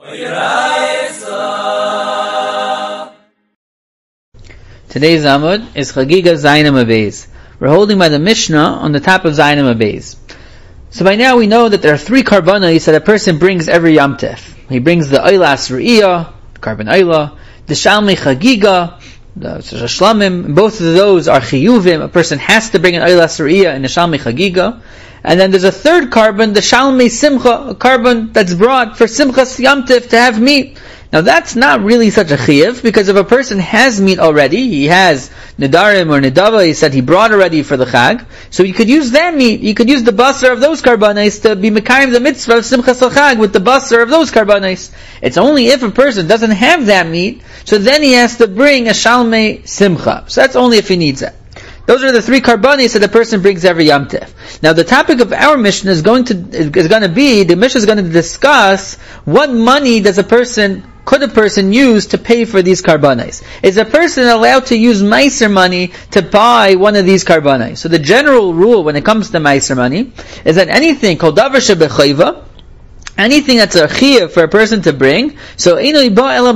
Today's Amud is Chagiga Zayin Beis. We're holding by the Mishnah on the top of Zayin Beis. So by now we know that there are 3 karbanos that a person brings every Yom Tov. He brings the Eilas Re'iyah, the Karban Eilah, the Shalmei Chagiga, the Shlamim. Both of those are Chiyuvim. A person has to bring an Eilas Re'iyah and the Shalmei Chagiga. And then there's a third carbon, the Shalmei Simcha, a carbon that's brought for Simchas Yom Tov to have meat. Now that's not really such a chiyuv, because if a person has meat already, he has nedarim or nedava, he said he brought already for the chag, so you could use that meat, you could use the basar of those karbanos to be mekayim the mitzvah of Simchas Chag with the basar of those karbanos. It's only if a person doesn't have that meat, so then he has to bring a Shalmei Simcha. So that's only if he needs it. Those are the 3 karbanis that a person brings every Yom Tov. Now the topic of our Mishnah is going to be, the Mishnah is going to discuss what money could a person use to pay for these karbanis? Is a person allowed to use meiser money to buy one of these karbanis? So the general rule when it comes to meiser money is that anything called davar shebechayva, anything that's a chiyuv for a person to bring, so a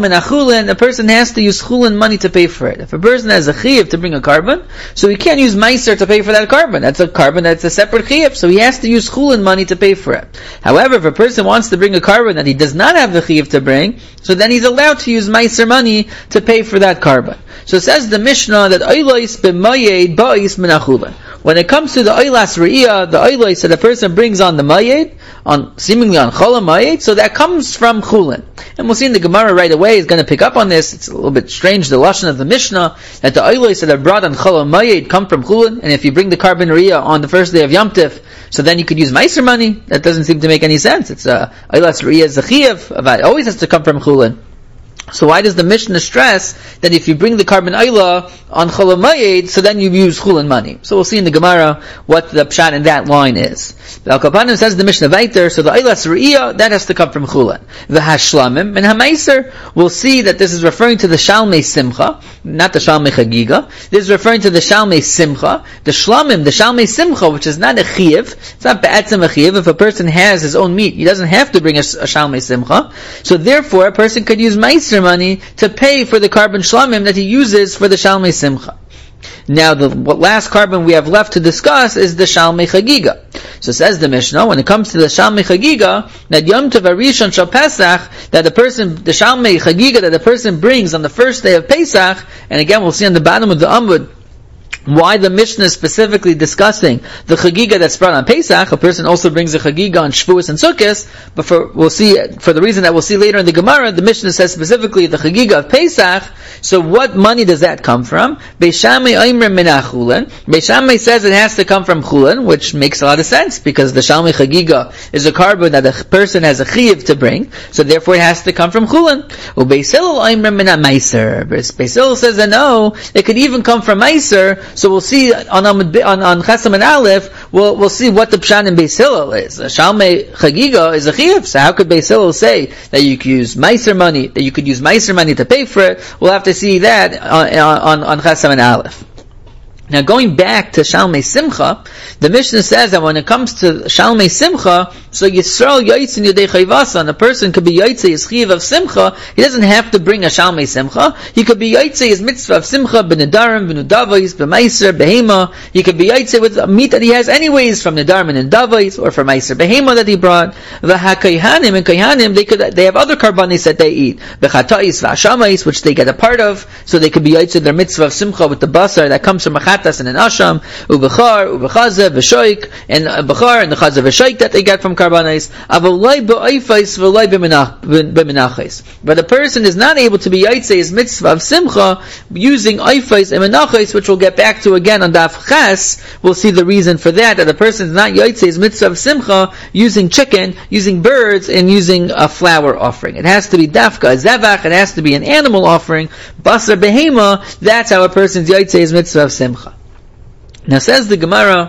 person has to use chulin money to pay for it. If a person has a chiyuv to bring a carbon, so he can't use meiser to pay for that carbon. That's a carbon that's a separate chiyuv, so he has to use chulin money to pay for it. However, if a person wants to bring a carbon that he does not have the chiyuv to bring, so then he's allowed to use meiser money to pay for that carbon. So it says the Mishnah that oilos b'mayed ba'is menachulin. When it comes to the oilas re'iyah, the oilos that a person brings on the mayed, seemingly on chola mayed, so that comes from chulin. And we'll see in the Gemara right away is going to pick up on this. It's a little bit strange, the lashon of the Mishnah, that the oilos that are brought on chola mayed come from chulin, and if you bring the carbon re'iyah on the first day of Yom Tov, so then you could use meiser money. That doesn't seem to make any sense. It's oilas re'iyah is a chiyuv, it always has to come from chulin. So why does the Mishnah stress that if you bring the carbon ayla on Chol Hamoed, so then you use chulin money? So we'll see in the Gemara what the pshat in that line is. The Al-Kapanim says the Mishnah Vaiter, so the aylas re'iyah, that has to come from chulin. The hashlamim and hameiser, we'll see that this is referring to the Shalmei Simcha, not the Shalmei Chagiga. This is referring to the Shalmei Simcha. The shlamim, the Shalmei Simcha, which is not a chiyuv, it's not be'etzem a chiyuv. If a person has his own meat, he doesn't have to bring a Shalmei Simcha. So therefore, a person could use meiser money to pay for the carbon shlamim that he uses for the Shalmei Simcha. Now, the last carbon we have left to discuss is the Shalmei Chagiga. So says the Mishnah, when it comes to the Shalmei Chagiga, that Yom Tov Arishon Shal Pesach, that the Shalmei Chagiga that the person brings on the first day of Pesach, and again we'll see on the bottom of the Amud why the Mishnah is specifically discussing the Chagiga that's brought on Pesach. A person also brings a Chagiga on Shavuos and Sukkot, but for the reason that we'll see later in the Gemara, the Mishnah says specifically the Chagiga of Pesach. So what money does that come from? Beis Shammai oimrim min chulin. Beis Shammai says it has to come from chulin, which makes a lot of sense, because the Shalmei Chagiga is a carbon that a person has a chiyuv to bring, so therefore it has to come from chulin. Beis Hillel oimrim min meiser. Beis Hillel says that no, it could even come from meiser. So we'll see on Chesam and Aleph, we'll see what the pshat in Beis Hillel is. Shalmei Chagiga is a chiyuv, so how could Beis Hillel say that you could use meiser money to pay for it? We'll have to see that on Chesam and Aleph. Now going back to Shalmei Simcha, the Mishnah says that when it comes to Shalmei Simcha, so Yisrael Yotzin Yodei Chayvasa, and a person could be Yotzei his Chiv of Simcha, he doesn't have to bring a Shalmei Simcha, he could be Yotzei his mitzvah of Simcha, b'nedarim, b'nudavais, b'meiser, behema, he could be Yotzei with meat that he has anyways from nedarim and nudavais, or from meiser, behema that he brought, v'ha-kayhanim, and kayhanim, they have other karbanis that they eat, v'chatais, v'ashamais, which they get a part of, so they could be Yotzei their mitzvah of Simcha with the basar that comes from a and an asham, ubechar, ubechaze, v'shoik, and bechar, and the chaze v'shoik that they get from karbanis. Avolai b'oifais v'lai b'menachais. But a person is not able to be yaitze his mitzvah of simcha using oifais and menachais, which we'll get back to again on daf ches. We'll see the reason for that the person is not yaitze his mitzvah of simcha using chicken, using birds, and using a flour offering. It has to be dafka, a zevach, it has to be an animal offering. Basar behema, that's how a person's yaitze his mitzvah of simcha. Now says the Gemara,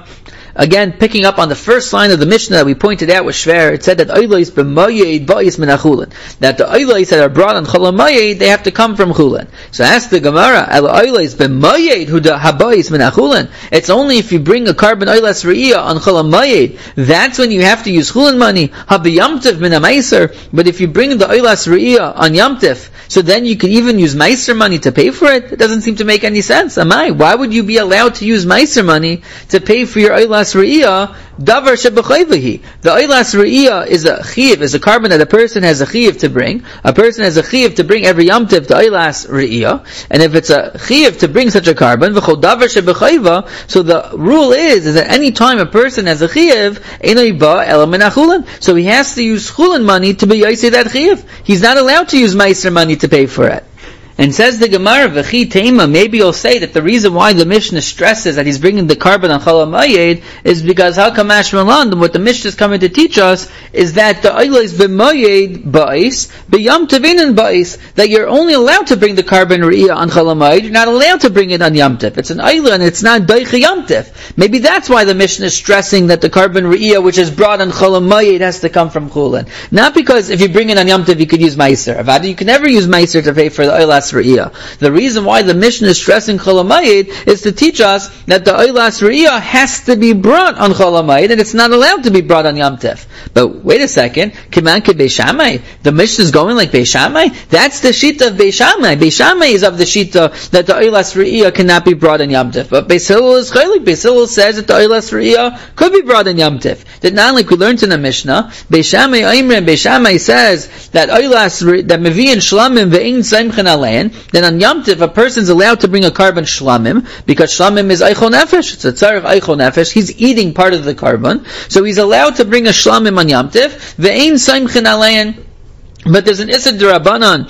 again, picking up on the first line of the Mishnah that we pointed out with Shver, it said that Oilais b'mayed ba'is min achulin. That the Oilais that are brought on Chol HaMayed, they have to come from Chulin. So ask the Gemara, El Oilais b'mayed hu da haba'is min achulin. It's only if you bring a carbon Oilas Re'iyah on Chol HaMayed, that's when you have to use Chulin money. Hab'yamtiv min ha-meiser. But if you bring the Oilas Re'iyah on Yamtiv, so then you can even use Meiser money to pay for it? It doesn't seem to make any sense. Amai, why would you be allowed to use Meiser money to pay for your Oilas Re'iyah? Davar shebechayvahi. The Oilas Re'iyah is a chiv, is a carbon that a person has a chiv to bring. A person has a chiv to bring every Yamtiv the Oilas Re'iyah. And if it's a chiv to bring such a carbon, v'chol davar shebechayva, so the rule is that any time a person has a chiv, einoi ba ela min achulin. So he has to use chulin money to be yaisei that chiv. He's not allowed to use Meiser money to pay for it. And says the Gemara, V'chi Teima, maybe you'll say that the reason why the Mishnah stresses that he's bringing the carbon on Chol HaMayed is because Hakamash Malan, what the Mishnah is coming to teach us is that the Oilais b'Mayed ba'is, b'Yam Tevinin ba'is, that you're only allowed to bring the carbon Re'iyah on Chol HaMayed, you're not allowed to bring it on Yam Tiv. It's an Oila and it's not Daicha Yam Tiv. Maybe that's why the Mishnah is stressing that the carbon Re'iyah which is brought on Chol HaMayed has to come from Chulin. Not because if you bring it on Yam Tiv you could use Meiser. Avada, you can never use Meiser to pay for the Oilas Re'iyah. The reason why the Mishnah is stressing Chol HaMayed is to teach us that the Oilas Re'iyah has to be brought on Chol HaMayed and it's not allowed to be brought on Yam Tiv. But wait a second, Kiman ke Beis Shammai, the Mishnah is going like Beis Shammai? That's the Shita of Beis Shammai. Beis Shammai is of the Shita that the Oilas Re'iyah cannot be brought on Yam Tiv. But Beis Hillel is chaylik. Beis Hillel says that the Oilas Re'iyah could be brought on Yam Tiv. That not like we learned in the Mishnah, Beis Shammai Oimrim, Beis Shammai says that Oilas that Mevi and Shlamim ve'ein Saimchen Alein, then on Yam Tiv a person's allowed to bring a carbon Shlamim, because Shlamim is Eichon Nefesh, it's a tzarech Eichon Nefesh, he's eating part of the carbon, so he's allowed to bring a Shlamim on Yam Tiv, ve'ein Saimchen Alein, but there's an Issa D'Rabbanan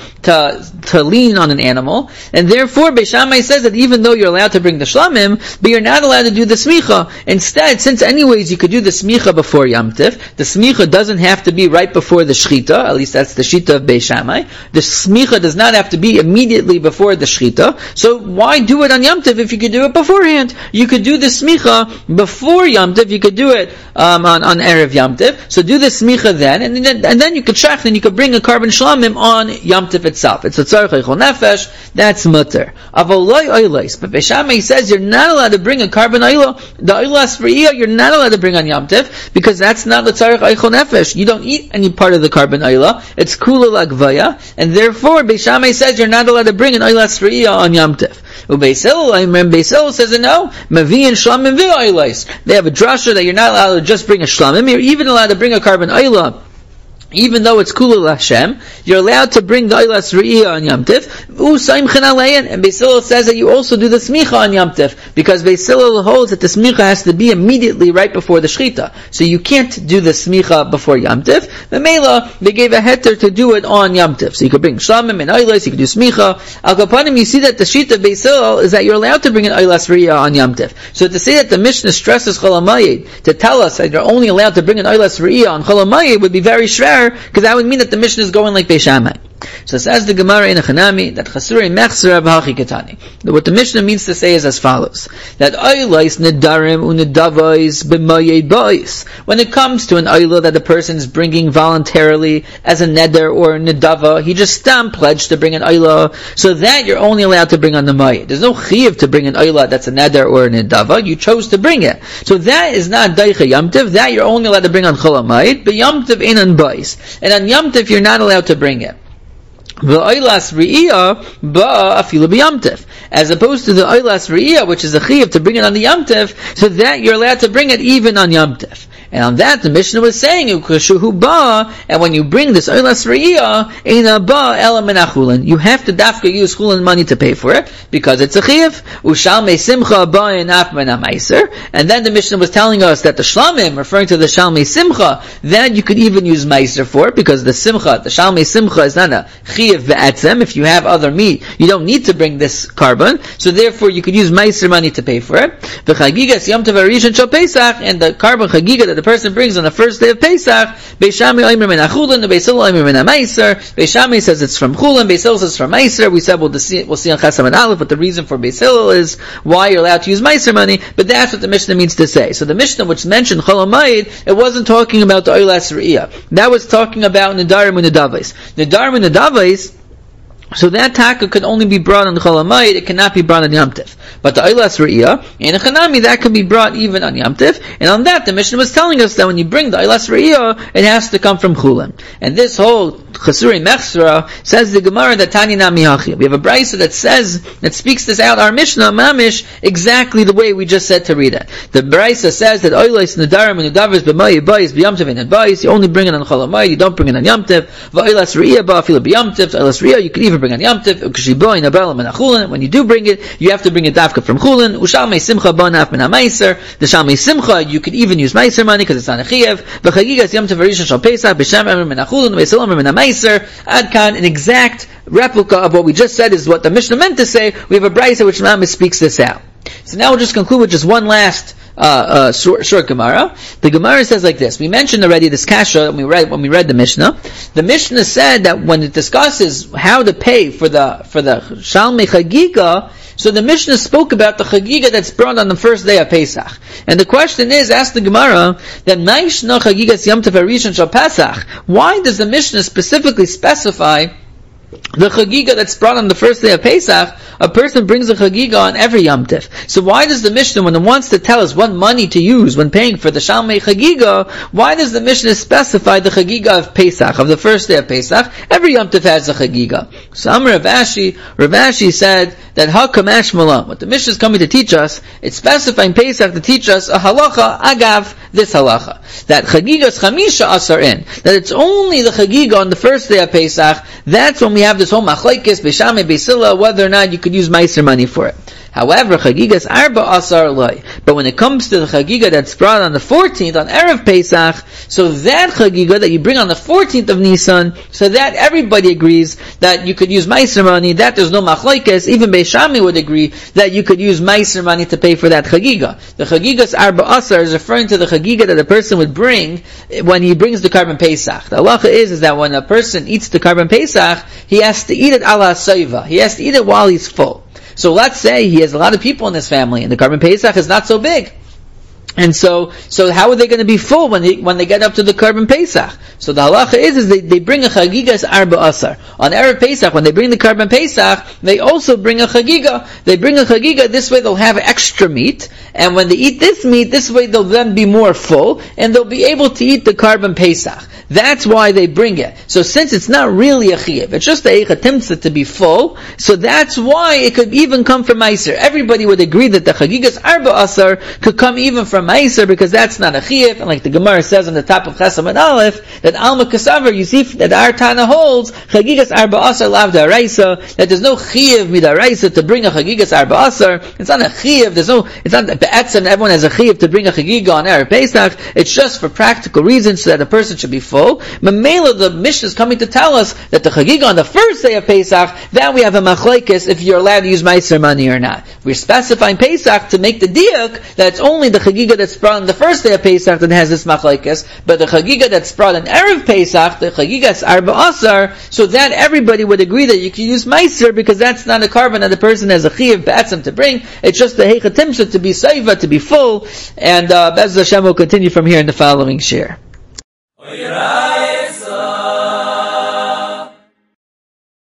to lean on an animal, and therefore Beis Shammai says that even though you're allowed to bring the shlamim, but you're not allowed to do the smicha. Instead, since anyways you could do the smicha before Yam Tiv, the smicha doesn't have to be right before the shchita, at least that's the shita of Beis Shammai. The smicha does not have to be immediately before the shchita, so why do it on Yam Tiv if you could do it beforehand? You could do the smicha before Yam Tiv, you could do it on Erev Yam Tiv, so do the smicha then, and then you could shech, and you could bring a carbon shlamim on Yam Tiv itself. It's a tzarech eichol nefesh, that's mutter. Avoloi oilais, but Beis Shammai says you're not allowed to bring a carbon oila, the oilas re'iyah you're not allowed to bring on Yam Tiv, because that's not the tzarech eichol nefesh. You don't eat any part of the carbon oila, it's kula lagvaya, and therefore Beis Shammai says you're not allowed to bring an oilas re'iyah on Yam Tiv. Beis Hillel says no, mavi and shlamim v'oilais. They have a drasha that you're not allowed to just bring a shlamim, you're even allowed to bring a carbon oila. Even though it's Kulul Hashem, you're allowed to bring the Oilas Re'iyah on Yam Tiv. And Beis Hillel says that you also do the Smicha on Yam Tiv, because Beis Hillel holds that the Smicha has to be immediately right before the Shechita. So you can't do the Smicha before Yam Tiv. The Mela, they gave a heter to do it on Yam Tiv. So you could bring Shlamim and Oilas, you could do Smicha. Al Kapanim, you see that the Shita of Beis Hillel is that you're allowed to bring an Oilas Re'iyah on Yam Tiv. So to say that the Mishnah stresses Chol HaMayed, to tell us that you're only allowed to bring an Oilas Re'iyah on Chol HaMayed would be very shver, because that would mean that the Mishnah is going like Beis Shammai. So it says the Gemara in Achanami that Chasurei Mechzer B'Hachi Ketani. What the Mishnah means to say is as follows: that Oilais Nedarim Unedavais B'Mayed Ba'is. When it comes to an Oila that the person is bringing voluntarily as a Neder or a Nedava, he just pledged to bring an Oila, so that you're only allowed to bring on the Mayed. There's no Chiv to bring an Oila that's a Neder or a Nedava. You chose to bring it, so that is not Daicha Yam Tiv. That you're only allowed to bring on Chol HaMayed, but Yam Tiv ain't on Ba'is, and on Yam Tiv you're not allowed to bring it. The Oilas Re'iyah ba'a afilu b'Yam Tiv, as opposed to the Oilas Re'iyah, which is a chiyuv to bring it on the Yam Tiv, so that you're allowed to bring it even on Yam Tiv. And on that, the Mishnah was saying, and when you bring this Oilas Re'iyah, eina ba ela min achulin, you have to dafka use chulin money to pay for it, because it's a chiyuv. Ushal me simcha ba'in af min ha-meiser. And then the Mishnah was telling us that the shlamim, referring to the shalmei simcha, that you could even use meiser for it, because the simcha, the shalmei simcha is not a chiyuv ve'etzem. If you have other meat, you don't need to bring this carbon, so therefore you could use meiser money to pay for it. V'chagigas yom tov harishon shel Pesach, and the carbon chagiga that the person brings on the first day of Pesach, Beis Shammai oimer min hachulin, Beis Hillel oimer min hameiser. Beis Shammai says it's from chulin, Beis Hillel says from meiser. We said we'll see on Chesam and Aleph, but the reason for Beis Hillel is why you're allowed to use meiser money, but that's what the Mishnah means to say. So the Mishnah which mentioned Chol HaMoed, it wasn't talking about the Oilas Re'iyah. That was talking about Nedarim and Nedavos. Nedarim and Nedavos, so that taka could only be brought on the Chol HaMoed, it cannot be brought on Yom Tif. But the Oilas Re'iyah, in a Chanami, that can be brought even on Yom Tif, and on that the Mishnah was telling us that when you bring the Oilas Re'iyah, it has to come from Chulin. And this whole Chasuri Mechsra says the Gemara that Tani Nami Hachi. We have a brisa that speaks this out, our Mishnah, Mamish, exactly the way we just said to read it. The brisa says that Oilas Nedarim and Nedavos b'Mayis Bayis b'Yom Tif and Bayis, you only bring it on Chol HaMoed, you don't bring it on Yom Tif. V'Oilas Re'iyah ba'Afila b'Yom Tif, Oilas Re'iyah, you can even bring on Yom Tif. When you do bring it, you have to bring it dafka from Chulin. Ushalmei Simcha banaf min hameiser. The Shalmei Simcha, you could even use meiser money because it's not a chiyuv. V'chagigas Yom Tif Rishon Shal Pesach b'Shem Emer min Chulin Beis Hillel min hameiser. Adkan, an exact replica of what we just said is what the Mishnah meant to say. We have a brisa which Mamish speaks this out. So now we'll just conclude with just one last short Gemara. The Gemara says like this. We mentioned already this kasha when we read the Mishnah. The Mishnah said that when it discusses how to pay for the Shalmei Chagiga, so the Mishnah spoke about the Chagiga that's brought on the first day of Pesach. And the question is, ask the Gemara, that Maishna Chagigas Yom Tov Harishon Shal Pesach, why does the Mishnah specifically specify the Chagiga that's brought on the first day of Pesach? A person brings a Chagiga on every Yom Tif. So why does the Mishnah, when it wants to tell us what money to use when paying for the Shalmei Chagiga, why does the Mishnah specify the Chagiga of Pesach, of the first day of Pesach? Every Yom Tif has a Chagiga. So Rav Ashi said that HaKamash Malam, what the Mishnah is coming to teach us, it's specifying Pesach to teach us a halacha, agav, this halacha. That Chagigas Chamisha Asar in. That it's only the Chagiga on the first day of Pesach, that's when we have this whole machlekes, Beis Shammai, Beis Hillel, whether or not you could use meiser money for it. However, Chagigas Arba Asar Loi. But when it comes to the Chagiga that's brought on the 14th, on Erev Pesach, so that Chagiga that you bring on the 14th of Nisan, so that everybody agrees that you could use meiser money, that there's no machlekes, even Beis Shammai would agree that you could use meiser money to pay for that Chagiga. The Chagigas Arba Asar is referring to the Chagiga that a person would bring when he brings the Karban Pesach. The halacha is that when a person eats the Karban Pesach, he has to eat it ala soiva. He has to eat it while he's full. So let's say he has a lot of people in his family, and the Karban Pesach is not so big. And so how are they going to be full when they get up to the Karban Pesach? So the halacha is they bring a Chagigas Arba Asar. On Erev Pesach, when they bring the Karban Pesach, they also bring a Chagiga. They bring a Chagiga, this way they'll have extra meat, and when they eat this meat, this way they'll then be more full, and they'll be able to eat the Karban Pesach. That's why they bring it. So since it's not really a chiyuv, it's just a timtzah to be full, so that's why it could even come from meiser. Everybody would agree that the Chagigas Arba Asar could come even from meiser, because that's not a chiyuv, and like the Gemara says on the top of Chesam and Aleph, that Alma Kasavar, you see that our Tana holds, Chagigas Arba Asar lav da'araisa, that there's no chiyuv mid'araisa to bring a Chagigas Arba Asar. It's not a chiyuv, it's not be'etzem, everyone has a chiyuv to bring a Chagiga on Erev Pesach, it's just for practical reasons, so that a person should be full. Mamela, the Mishnah is coming to tell us that the Chagiga on the first day of Pesach, that we have a machlekes if you're allowed to use meiser money or not. We're specifying Pesach to make the diuk that it's only the Chagiga that's brought on the first day of Pesach that has this machlekes, but the Chagiga that's brought on Erev Pesach, the Chagigas Arba Asar, so that everybody would agree that you can use meiser, because that's not a carbon that the person has a chiyuv be'etzem to bring, it's just the heichatimsha to be saiva, to be full, and Bez Hashem will continue from here in the following share.